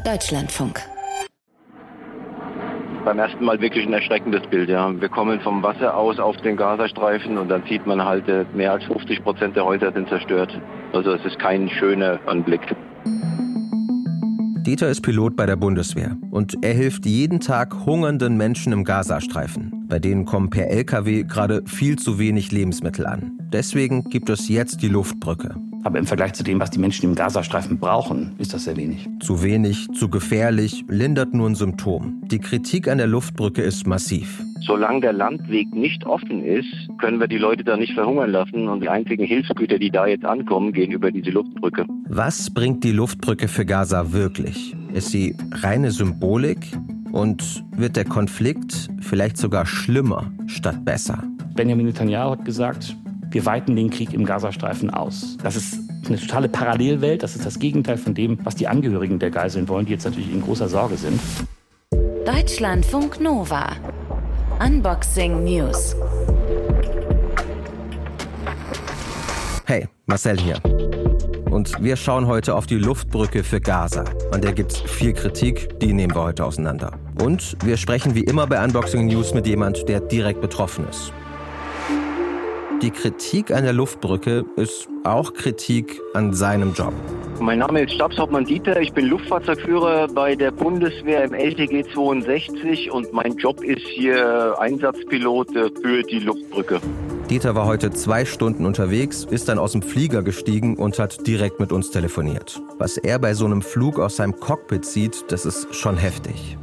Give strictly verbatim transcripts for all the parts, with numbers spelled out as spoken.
Deutschlandfunk. Beim ersten Mal wirklich ein erschreckendes Bild. Ja. Wir kommen vom Wasser aus auf den Gazastreifen und dann sieht man halt, mehr als fünfzig Prozent der Häuser sind zerstört. Also es ist kein schöner Anblick. Dieter ist Pilot bei der Bundeswehr und er hilft jeden Tag hungernden Menschen im Gazastreifen. Bei denen kommen per L K W gerade viel zu wenig Lebensmittel an. Deswegen gibt es jetzt die Luftbrücke. Aber im Vergleich zu dem, was die Menschen im Gazastreifen brauchen, ist das sehr wenig. Zu wenig, zu gefährlich, lindert nur ein Symptom. Die Kritik an der Luftbrücke ist massiv. Solange der Landweg nicht offen ist, können wir die Leute da nicht verhungern lassen. Und die einzigen Hilfsgüter, die da jetzt ankommen, gehen über diese Luftbrücke. Was bringt die Luftbrücke für Gaza wirklich? Ist sie reine Symbolik? Und wird der Konflikt vielleicht sogar schlimmer statt besser? Benjamin Netanyahu hat gesagt, wir weiten den Krieg im Gazastreifen aus. Das ist eine totale Parallelwelt. Das ist das Gegenteil von dem, was die Angehörigen der Geiseln wollen, die jetzt natürlich in großer Sorge sind. Deutschlandfunk Nova. Unboxing News. Hey, Marcel hier. Und wir schauen heute auf die Luftbrücke für Gaza. An der gibt's viel Kritik, die nehmen wir heute auseinander. Und wir sprechen wie immer bei Unboxing News mit jemand, der direkt betroffen ist. Die Kritik an der Luftbrücke ist auch Kritik an seinem Job. Mein Name ist Stabshauptmann Dieter, ich bin Luftfahrzeugführer bei der Bundeswehr im L T G zweiundsechzig und mein Job ist hier Einsatzpilot für die Luftbrücke. Dieter war heute zwei Stunden unterwegs, ist dann aus dem Flieger gestiegen und hat direkt mit uns telefoniert. Was er bei so einem Flug aus seinem Cockpit sieht, das ist schon heftig.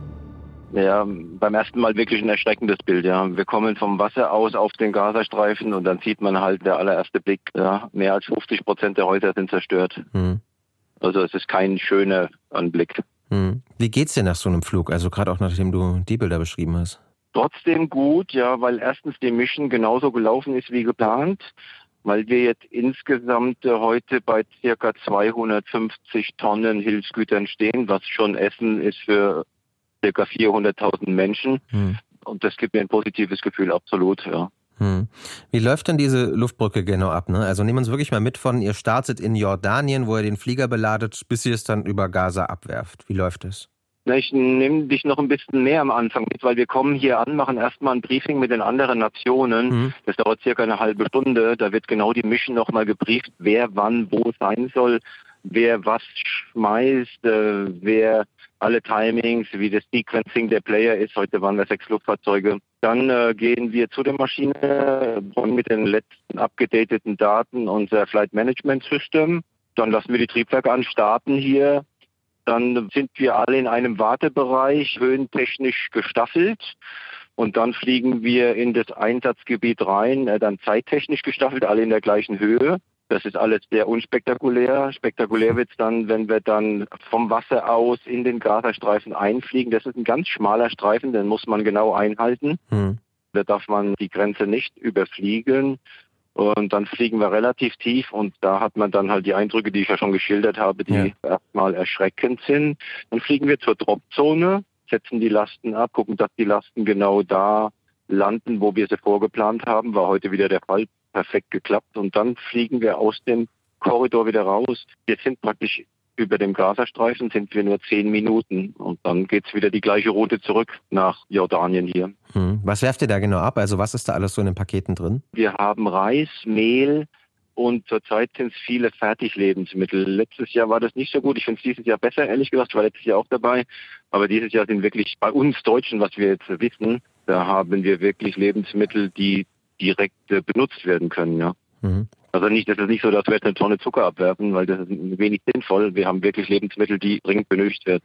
Ja, beim ersten Mal wirklich ein erschreckendes Bild. Ja. Wir kommen vom Wasser aus auf den Gazastreifen und dann sieht man halt der allererste Blick, ja, mehr als fünfzig Prozent der Häuser sind zerstört. Hm. Also es ist kein schöner Anblick. Hm. Wie geht's dir nach so einem Flug? Also gerade auch nachdem du die Bilder beschrieben hast. Trotzdem gut, ja, weil erstens die Mission genauso gelaufen ist wie geplant. Weil wir jetzt insgesamt heute bei ca. zweihundertfünfzig Tonnen Hilfsgütern stehen, was schon Essen ist für ca. vierhunderttausend Menschen. Hm. Und das gibt mir ein positives Gefühl, absolut, ja. Hm. Wie läuft denn diese Luftbrücke genau ab? Ne? Also nehmen wir uns wirklich mal mit von, ihr startet in Jordanien, wo ihr den Flieger beladet, bis ihr es dann über Gaza abwerft. Wie läuft es? Ich nehme dich noch ein bisschen mehr am Anfang mit, weil wir kommen hier an, machen erstmal ein Briefing mit den anderen Nationen. Mhm. Das dauert circa eine halbe Stunde. Da wird genau die Mission nochmal gebrieft, wer wann wo sein soll, wer was schmeißt, äh, wer alle Timings, wie das Sequencing der Player ist. Heute waren wir sechs Luftfahrzeuge. Dann äh, gehen wir zu der Maschine, bringen mit den letzten abgedateten Daten unser Flight Management System. Dann lassen wir die Triebwerke an, starten hier. Dann sind wir alle in einem Wartebereich, höhentechnisch gestaffelt. Und dann fliegen wir in das Einsatzgebiet rein, dann zeittechnisch gestaffelt, alle in der gleichen Höhe. Das ist alles sehr unspektakulär. Spektakulär wird es dann, wenn wir dann vom Wasser aus in den Gazastreifen einfliegen. Das ist ein ganz schmaler Streifen, den muss man genau einhalten. Hm. Da darf man die Grenze nicht überfliegen. Und dann fliegen wir relativ tief und da hat man dann halt die Eindrücke, die ich ja schon geschildert habe, die ja. erstmal erschreckend sind. Dann fliegen wir zur Dropzone, setzen die Lasten ab, gucken, dass die Lasten genau da landen, wo wir sie vorgeplant haben. War heute wieder der Fall, perfekt geklappt. Und dann fliegen wir aus dem Korridor wieder raus. Wir sind praktisch über dem Gazastreifen, sind wir nur zehn Minuten. Und dann geht's wieder die gleiche Route zurück nach Jordanien hier. Hm. Was werft ihr da genau ab? Also was ist da alles so in den Paketen drin? Wir haben Reis, Mehl und zurzeit sind es viele Fertiglebensmittel. Letztes Jahr war das nicht so gut. Ich finde es dieses Jahr besser, ehrlich gesagt. Ich war letztes Jahr auch dabei. Aber dieses Jahr sind wirklich bei uns Deutschen, was wir jetzt wissen, da haben wir wirklich Lebensmittel, die direkt äh, benutzt werden können. Ja. Mhm. Also nicht, das ist nicht so, dass wir jetzt eine Tonne Zucker abwerfen, weil das ist wenig sinnvoll. Wir haben wirklich Lebensmittel, die dringend benötigt werden.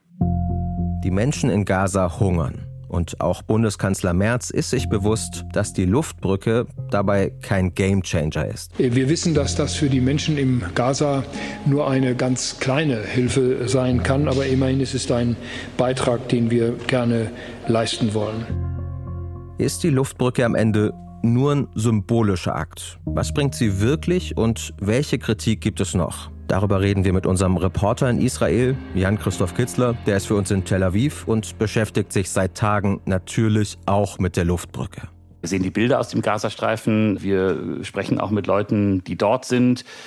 Die Menschen in Gaza hungern. Und auch Bundeskanzler Merz ist sich bewusst, dass die Luftbrücke dabei kein Gamechanger ist. Wir wissen, dass das für die Menschen im Gaza nur eine ganz kleine Hilfe sein kann. Aber immerhin ist es ein Beitrag, den wir gerne leisten wollen. Ist die Luftbrücke am Ende nur ein symbolischer Akt? Was bringt sie wirklich und welche Kritik gibt es noch? Darüber reden wir mit unserem Reporter in Israel, Jan-Christoph Kitzler. Der ist für uns in Tel Aviv und beschäftigt sich seit Tagen natürlich auch mit der Luftbrücke. Wir sehen die Bilder aus dem Gazastreifen. Wir sprechen auch mit Leuten, die dort sind.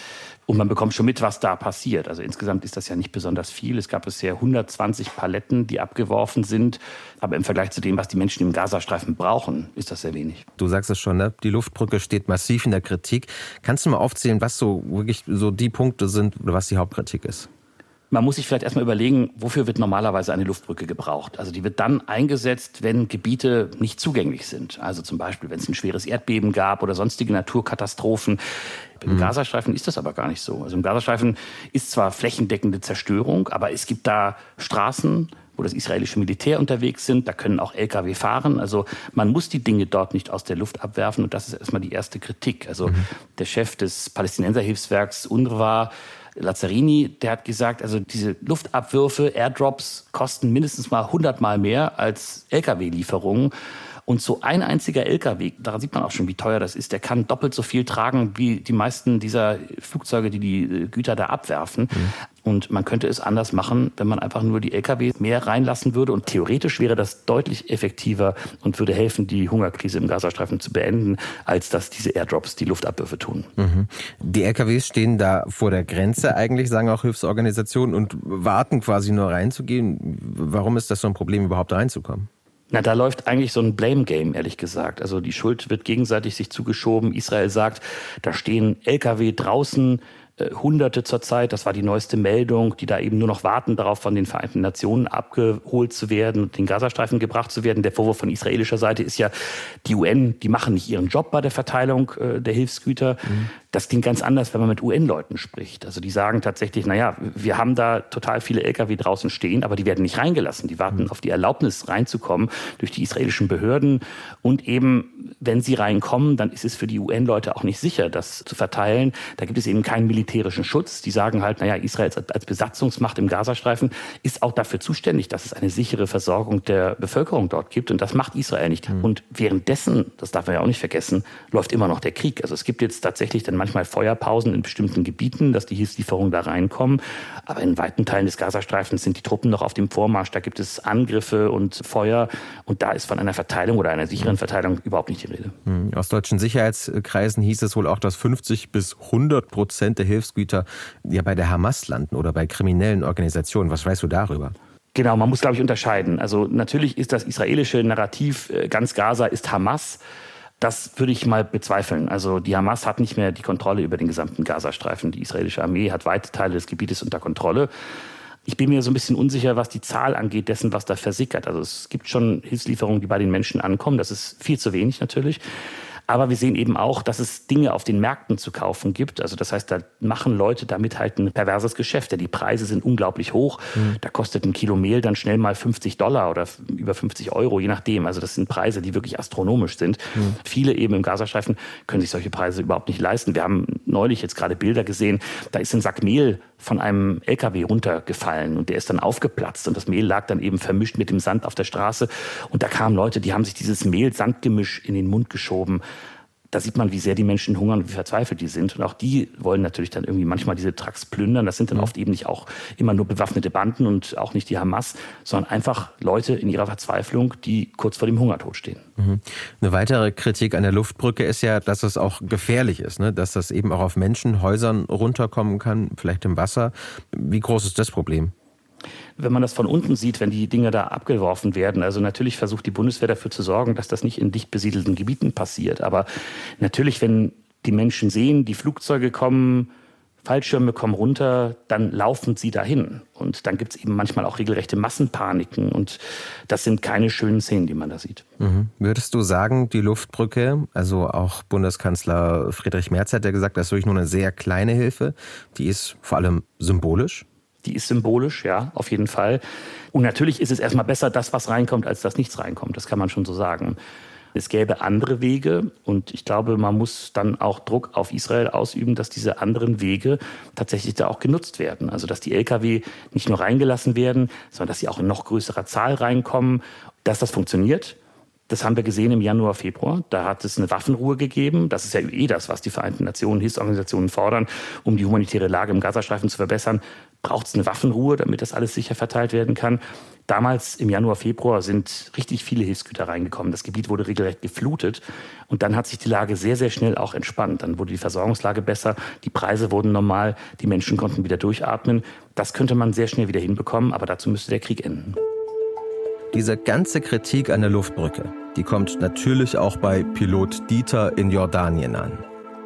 Und man bekommt schon mit, was da passiert. Also insgesamt ist das ja nicht besonders viel. Es gab bisher hundertzwanzig Paletten, die abgeworfen sind. Aber im Vergleich zu dem, was die Menschen im Gazastreifen brauchen, ist das sehr wenig. Du sagst es schon, ne? Die Luftbrücke steht massiv in der Kritik. Kannst du mal aufzählen, was so wirklich so die Punkte sind oder was die Hauptkritik ist? Man muss sich vielleicht erstmal überlegen, wofür wird normalerweise eine Luftbrücke gebraucht? Also die wird dann eingesetzt, wenn Gebiete nicht zugänglich sind. Also zum Beispiel, wenn es ein schweres Erdbeben gab oder sonstige Naturkatastrophen. Im mhm. Gazastreifen ist das aber gar nicht so. Also im Gazastreifen ist zwar flächendeckende Zerstörung, aber es gibt da Straßen, wo das israelische Militär unterwegs sind. Da können auch L K W fahren. Also man muss die Dinge dort nicht aus der Luft abwerfen. Und das ist erstmal die erste Kritik. Also mhm. der Chef des Palästinenserhilfswerks UNRWA, Lazzarini, der hat gesagt, also diese Luftabwürfe, Airdrops kosten mindestens mal hundertmal mehr als L K W-Lieferungen. Und so ein einziger L K W, daran sieht man auch schon, wie teuer das ist, der kann doppelt so viel tragen wie die meisten dieser Flugzeuge, die die Güter da abwerfen. Mhm. Und man könnte es anders machen, wenn man einfach nur die L K W mehr reinlassen würde. Und theoretisch wäre das deutlich effektiver und würde helfen, die Hungerkrise im Gazastreifen zu beenden, als dass diese Airdrops die Luftabwürfe tun. Mhm. Die L K Ws stehen da vor der Grenze eigentlich, sagen auch Hilfsorganisationen, und warten quasi nur reinzugehen. Warum ist das so ein Problem, überhaupt reinzukommen? Na, da läuft eigentlich so ein Blame-Game, ehrlich gesagt. Also die Schuld wird gegenseitig sich zugeschoben. Israel sagt, da stehen L K W draußen, äh, Hunderte zurzeit. Das war die neueste Meldung, die da eben nur noch warten darauf, von den Vereinten Nationen abgeholt zu werden und in den Gazastreifen gebracht zu werden. Der Vorwurf von israelischer Seite ist ja, die U N, die machen nicht ihren Job bei der Verteilung äh, der Hilfsgüter. Mhm. Das klingt ganz anders, wenn man mit U N-Leuten spricht. Also die sagen tatsächlich, naja, wir haben da total viele L K W draußen stehen, aber die werden nicht reingelassen. Die warten mhm. auf die Erlaubnis reinzukommen durch die israelischen Behörden. Und eben, wenn sie reinkommen, dann ist es für die U N-Leute auch nicht sicher, das zu verteilen. Da gibt es eben keinen militärischen Schutz. Die sagen halt, naja, Israel als Besatzungsmacht im Gazastreifen ist auch dafür zuständig, dass es eine sichere Versorgung der Bevölkerung dort gibt. Und das macht Israel nicht. Mhm. Und währenddessen, das darf man ja auch nicht vergessen, läuft immer noch der Krieg. Also es gibt jetzt tatsächlich dann manchmal Feuerpausen in bestimmten Gebieten, dass die Hilfslieferungen da reinkommen. Aber in weiten Teilen des Gazastreifens sind die Truppen noch auf dem Vormarsch. Da gibt es Angriffe und Feuer. Und da ist von einer Verteilung oder einer sicheren Verteilung überhaupt nicht die Rede. Aus deutschen Sicherheitskreisen hieß es wohl auch, dass fünfzig bis hundert Prozent der Hilfsgüter ja bei der Hamas landen oder bei kriminellen Organisationen. Was weißt du darüber? Genau, man muss, glaube ich, unterscheiden. Also natürlich ist das israelische Narrativ, ganz Gaza ist Hamas. Das würde ich mal bezweifeln. Also die Hamas hat nicht mehr die Kontrolle über den gesamten Gazastreifen. Die israelische Armee hat weite Teile des Gebietes unter Kontrolle. Ich bin mir so ein bisschen unsicher, was die Zahl angeht dessen, was da versickert. Also es gibt schon Hilfslieferungen, die bei den Menschen ankommen. Das ist viel zu wenig natürlich. Aber wir sehen eben auch, dass es Dinge auf den Märkten zu kaufen gibt. Also das heißt, da machen Leute damit halt ein perverses Geschäft. Ja, die Preise sind unglaublich hoch. Mhm. Da kostet ein Kilo Mehl dann schnell mal fünfzig Dollar oder über fünfzig Euro, je nachdem. Also das sind Preise, die wirklich astronomisch sind. Mhm. Viele eben im Gazastreifen können sich solche Preise überhaupt nicht leisten. Wir haben neulich jetzt gerade Bilder gesehen, da ist ein Sack Mehl von einem L K W runtergefallen und der ist dann aufgeplatzt und das Mehl lag dann eben vermischt mit dem Sand auf der Straße und da kamen Leute, die haben sich dieses Mehl-Sand-Gemisch in den Mund geschoben. Da sieht man, wie sehr die Menschen hungern und wie verzweifelt die sind. Und auch die wollen natürlich dann irgendwie manchmal diese Trucks plündern. Das sind dann oft eben nicht auch immer nur bewaffnete Banden und auch nicht die Hamas, sondern einfach Leute in ihrer Verzweiflung, die kurz vor dem Hungertod stehen. Mhm. Eine weitere Kritik an der Luftbrücke ist ja, dass es auch gefährlich ist, ne? Dass das eben auch auf Menschen, Häusern runterkommen kann, vielleicht im Wasser. Wie groß ist das Problem? Wenn man das von unten sieht, wenn die Dinge da abgeworfen werden, also natürlich versucht die Bundeswehr dafür zu sorgen, dass das nicht in dicht besiedelten Gebieten passiert. Aber natürlich, wenn die Menschen sehen, die Flugzeuge kommen, Fallschirme kommen runter, dann laufen sie dahin. Und dann gibt es eben manchmal auch regelrechte Massenpaniken. Und das sind keine schönen Szenen, die man da sieht. Mhm. Würdest du sagen, die Luftbrücke, also auch Bundeskanzler Friedrich Merz hat ja gesagt, das ist wirklich nur eine sehr kleine Hilfe, die ist vor allem symbolisch? Die ist symbolisch, ja, auf jeden Fall. Und natürlich ist es erstmal besser, das, was reinkommt, als dass nichts reinkommt. Das kann man schon so sagen. Es gäbe andere Wege und ich glaube, man muss dann auch Druck auf Israel ausüben, dass diese anderen Wege tatsächlich da auch genutzt werden. Also dass die L K W nicht nur reingelassen werden, sondern dass sie auch in noch größerer Zahl reinkommen. Dass das funktioniert, Das haben wir gesehen im Januar, Februar. Da hat es eine Waffenruhe gegeben. Das ist ja eh das, was die Vereinten Nationen, Hilfsorganisationen fordern, um die humanitäre Lage im Gazastreifen zu verbessern. Braucht es eine Waffenruhe, damit das alles sicher verteilt werden kann. Damals im Januar, Februar sind richtig viele Hilfsgüter reingekommen. Das Gebiet wurde regelrecht geflutet. Und dann hat sich die Lage sehr, sehr schnell auch entspannt. Dann wurde die Versorgungslage besser, die Preise wurden normal, die Menschen konnten wieder durchatmen. Das könnte man sehr schnell wieder hinbekommen, aber dazu müsste der Krieg enden. Diese ganze Kritik an der Luftbrücke, die kommt natürlich auch bei Pilot Dieter in Jordanien an.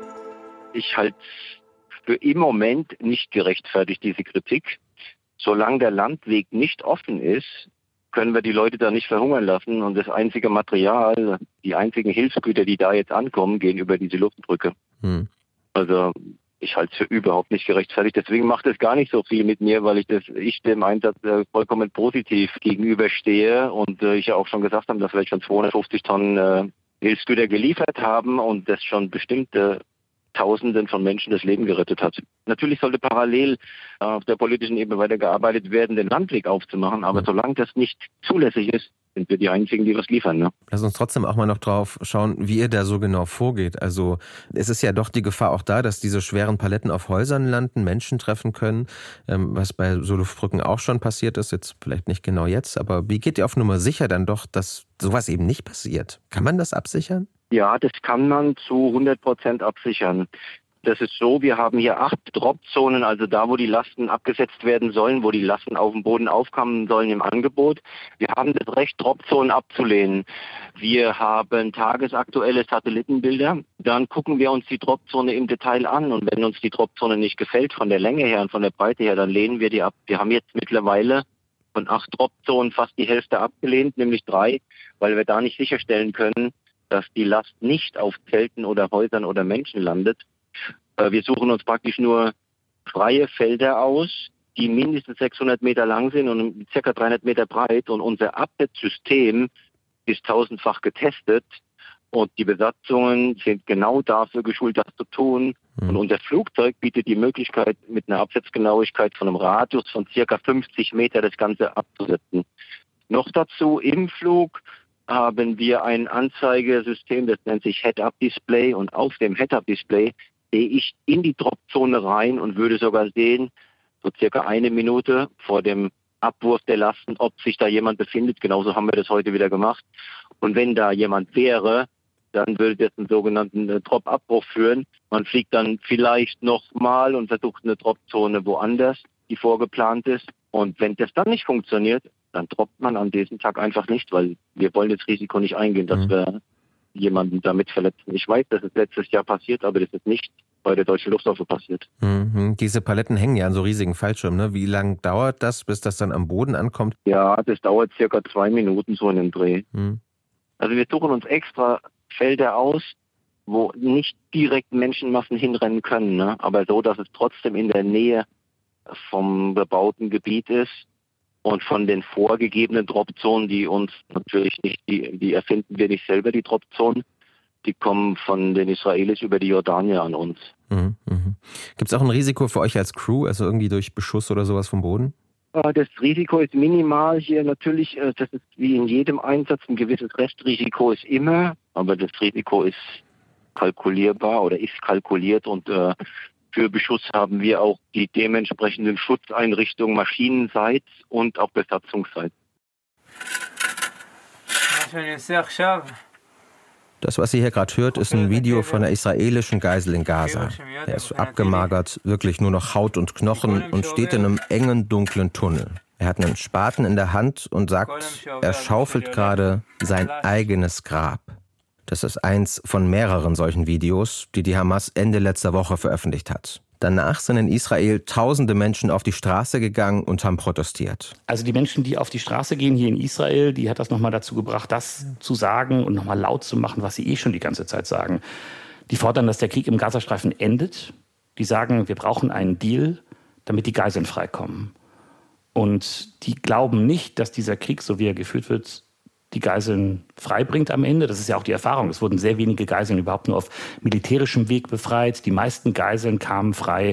Ich halte für im Moment nicht gerechtfertigt diese Kritik. Solange der Landweg nicht offen ist, können wir die Leute da nicht verhungern lassen. Und das einzige Material, die einzigen Hilfsgüter, die da jetzt ankommen, gehen über diese Luftbrücke. Hm. Also ich halte es für überhaupt nicht gerechtfertigt. Deswegen macht es gar nicht so viel mit mir, weil ich das ich dem Einsatz äh, vollkommen positiv gegenüberstehe. Und äh, ich ja auch schon gesagt habe, dass wir schon zweihundertfünfzig Tonnen äh, Hilfsgüter geliefert haben und das schon bestimmte Tausenden von Menschen das Leben gerettet hat. Natürlich sollte parallel auf der politischen Ebene weitergearbeitet werden, den Landweg aufzumachen, aber solange das nicht zulässig ist, sind wir die Einzigen, die was liefern. Ne? Lass uns trotzdem auch mal noch drauf schauen, wie ihr da so genau vorgeht. Also es ist ja doch die Gefahr auch da, dass diese schweren Paletten auf Häusern landen, Menschen treffen können, was bei so Luftbrücken auch schon passiert ist, jetzt vielleicht nicht genau jetzt, aber wie geht ihr auf Nummer sicher dann doch, dass sowas eben nicht passiert? Kann man das absichern? Ja, das kann man zu hundert Prozent absichern. Das ist so, wir haben hier acht Dropzonen, also da, wo die Lasten abgesetzt werden sollen, wo die Lasten auf dem Boden aufkommen sollen im Angebot. Wir haben das Recht, Dropzonen abzulehnen. Wir haben tagesaktuelle Satellitenbilder. Dann gucken wir uns die Dropzone im Detail an. Und wenn uns die Dropzone nicht gefällt, von der Länge her und von der Breite her, dann lehnen wir die ab. Wir haben jetzt mittlerweile von acht Dropzonen fast die Hälfte abgelehnt, nämlich drei, weil wir da nicht sicherstellen können, dass die Last nicht auf Zelten oder Häusern oder Menschen landet. Wir suchen uns praktisch nur freie Felder aus, die mindestens sechshundert Meter lang sind und ca. dreihundert Meter breit. Und unser Absetzsystem ist tausendfach getestet. Und die Besatzungen sind genau dafür geschult, das zu tun. Mhm. Und unser Flugzeug bietet die Möglichkeit, mit einer Absetzgenauigkeit von einem Radius von ca. fünfzig Meter das Ganze abzusetzen. Noch dazu im Flug haben wir ein Anzeigesystem, das nennt sich Head-Up-Display. Und auf dem Head-Up-Display sehe ich in die Dropzone rein und würde sogar sehen, so circa eine Minute vor dem Abwurf der Lasten, ob sich da jemand befindet. Genauso haben wir das heute wieder gemacht. Und wenn da jemand wäre, dann würde das einen sogenannten äh, Drop-Abbruch führen. Man fliegt dann vielleicht nochmal und versucht eine Dropzone woanders, die vorgeplant ist. Und wenn das dann nicht funktioniert, dann droppt man an diesem Tag einfach nicht, weil wir wollen das Risiko nicht eingehen, dass mhm. wir jemanden damit verletzen. Ich weiß, das ist letztes Jahr passiert, aber das ist nicht bei der Deutschen Luftwaffe passiert. Mhm. Diese Paletten hängen ja an so riesigen Fallschirmen. Ne? Wie lange dauert das, bis das dann am Boden ankommt? Ja, das dauert circa zwei Minuten so in dem Dreh. Mhm. Also wir suchen uns extra Felder aus, wo nicht direkt Menschenmassen hinrennen können, ne? Aber so, dass es trotzdem in der Nähe vom bebauten Gebiet ist. Und von den vorgegebenen Dropzonen, die uns natürlich nicht, die, die erfinden wir nicht selber, die Dropzonen, die kommen von den Israelis über die Jordanier an uns. Mhm, mhm. Gibt es auch ein Risiko für euch als Crew, also irgendwie durch Beschuss oder sowas vom Boden? Das Risiko ist minimal hier natürlich, das ist wie in jedem Einsatz, ein gewisses Restrisiko ist immer, aber das Risiko ist kalkulierbar oder ist kalkuliert und äh, für Beschuss haben wir auch die dementsprechenden Schutzeinrichtungen maschinenseits und auch besatzungsseits. Das, was ihr hier gerade hört, ist ein Video von einer israelischen Geisel in Gaza. Er ist abgemagert, wirklich nur noch Haut und Knochen und steht in einem engen, dunklen Tunnel. Er hat einen Spaten in der Hand und sagt, er schaufelt gerade sein eigenes Grab. Das ist eins von mehreren solchen Videos, die die Hamas Ende letzter Woche veröffentlicht hat. Danach sind in Israel tausende Menschen auf die Straße gegangen und haben protestiert. Also die Menschen, die auf die Straße gehen hier in Israel, die hat das nochmal dazu gebracht, das zu sagen und nochmal laut zu machen, was sie eh schon die ganze Zeit sagen. Die fordern, dass der Krieg im Gazastreifen endet. Die sagen, wir brauchen einen Deal, damit die Geiseln freikommen. Und die glauben nicht, dass dieser Krieg, so wie er geführt wird, die Geiseln freibringt am Ende. Das ist ja auch die Erfahrung. Es wurden sehr wenige Geiseln überhaupt nur auf militärischem Weg befreit. Die meisten Geiseln kamen frei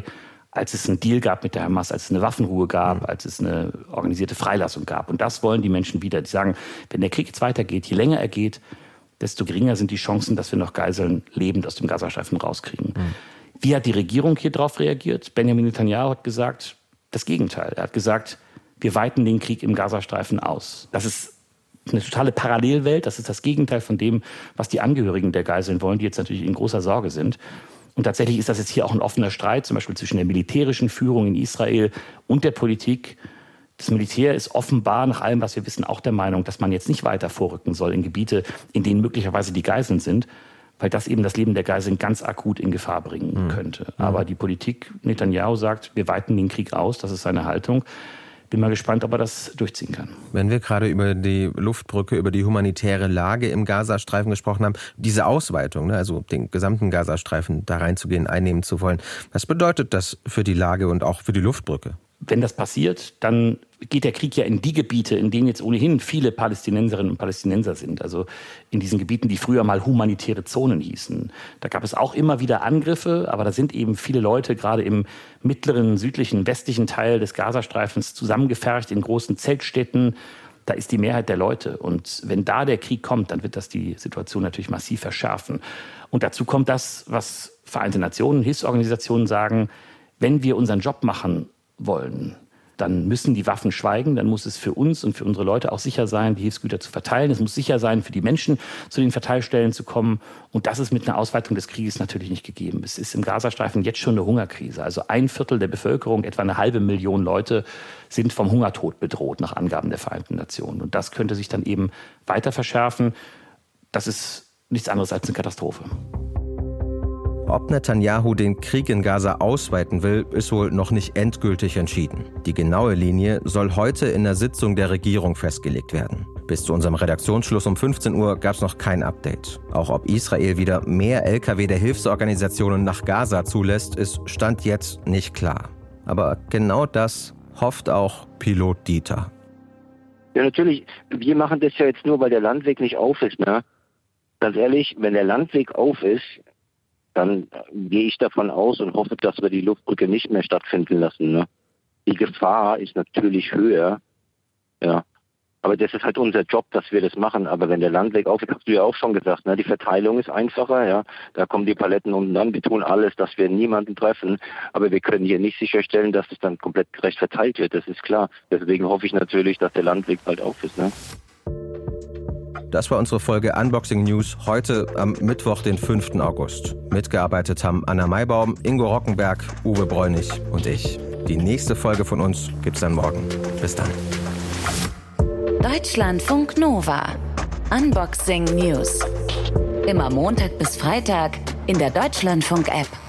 als es einen Deal gab mit der Hamas, als es eine Waffenruhe gab, als es eine organisierte Freilassung gab. Und das wollen die Menschen wieder. Die sagen, wenn der Krieg jetzt weitergeht, je länger er geht, desto geringer sind die Chancen, dass wir noch Geiseln lebend aus dem Gazastreifen rauskriegen. Mhm. Wie hat die Regierung hier drauf reagiert? Benjamin Netanyahu hat gesagt, das Gegenteil. Er hat gesagt, wir weiten den Krieg im Gazastreifen aus. Das ist eine totale Parallelwelt. Das ist das Gegenteil von dem, was die Angehörigen der Geiseln wollen, die jetzt natürlich in großer Sorge sind. Und tatsächlich ist das jetzt hier auch ein offener Streit, zum Beispiel zwischen der militärischen Führung in Israel und der Politik. Das Militär ist offenbar, nach allem, was wir wissen, auch der Meinung, dass man jetzt nicht weiter vorrücken soll in Gebiete, in denen möglicherweise die Geiseln sind, weil das eben das Leben der Geiseln ganz akut in Gefahr bringen könnte. Mhm. Aber die Politik, Netanyahu sagt, wir weiten den Krieg aus, das ist seine Haltung. Bin mal gespannt, ob er das durchziehen kann. Wenn wir gerade über die Luftbrücke, über die humanitäre Lage im Gazastreifen gesprochen haben, diese Ausweitung, ne, also den gesamten Gazastreifen da reinzugehen, einnehmen zu wollen, was bedeutet das für die Lage und auch für die Luftbrücke? Wenn das passiert, dann geht der Krieg ja in die Gebiete, in denen jetzt ohnehin viele Palästinenserinnen und Palästinenser sind. Also in diesen Gebieten, die früher mal humanitäre Zonen hießen. Da gab es auch immer wieder Angriffe, aber da sind eben viele Leute gerade im mittleren, südlichen, westlichen Teil des Gazastreifens zusammengefercht in großen Zeltstädten. Da ist die Mehrheit der Leute. Und wenn da der Krieg kommt, dann wird das die Situation natürlich massiv verschärfen. Und dazu kommt das, was Vereinte Nationen, Hilfsorganisationen sagen, wenn wir unseren Job machen wollen, dann müssen die Waffen schweigen, dann muss es für uns und für unsere Leute auch sicher sein, die Hilfsgüter zu verteilen. Es muss sicher sein, für die Menschen zu den Verteilstellen zu kommen. Und das ist mit einer Ausweitung des Krieges natürlich nicht gegeben. Es ist im Gazastreifen jetzt schon eine Hungerkrise. Also ein Viertel der Bevölkerung, etwa eine halbe Million Leute, sind vom Hungertod bedroht, nach Angaben der Vereinten Nationen. Und das könnte sich dann eben weiter verschärfen. Das ist nichts anderes als eine Katastrophe. Ob Netanyahu den Krieg in Gaza ausweiten will, ist wohl noch nicht endgültig entschieden. Die genaue Linie soll heute in der Sitzung der Regierung festgelegt werden. Bis zu unserem Redaktionsschluss um fünfzehn Uhr gab es noch kein Update. Auch ob Israel wieder mehr L K W der Hilfsorganisationen nach Gaza zulässt, ist Stand jetzt nicht klar. Aber genau das hofft auch Pilot Dieter. Ja, natürlich. Wir machen das ja jetzt nur, weil der Landweg nicht auf ist, ne? Ganz ehrlich, wenn der Landweg auf ist, dann gehe ich davon aus und hoffe, dass wir die Luftbrücke nicht mehr stattfinden lassen. Ne? Die Gefahr ist natürlich höher, ja. Aber das ist halt unser Job, dass wir das machen. Aber wenn der Landweg aufhört, hast du ja auch schon gesagt, ne? Die Verteilung ist einfacher, ja. Da kommen die Paletten unten an. Wir tun alles, dass wir niemanden treffen. Aber wir können hier nicht sicherstellen, dass es dann komplett gerecht verteilt wird. Das ist klar. Deswegen hoffe ich natürlich, dass der Landweg bald auf ist, ne? Das war unsere Folge Unboxing News heute am Mittwoch, den fünften August. Mitgearbeitet haben Anna Maibaum, Ingo Rockenberg, Uwe Bräunig und ich. Die nächste Folge von uns gibt's dann morgen. Bis dann. Deutschlandfunk Nova. Unboxing News. Immer Montag bis Freitag in der Deutschlandfunk-App.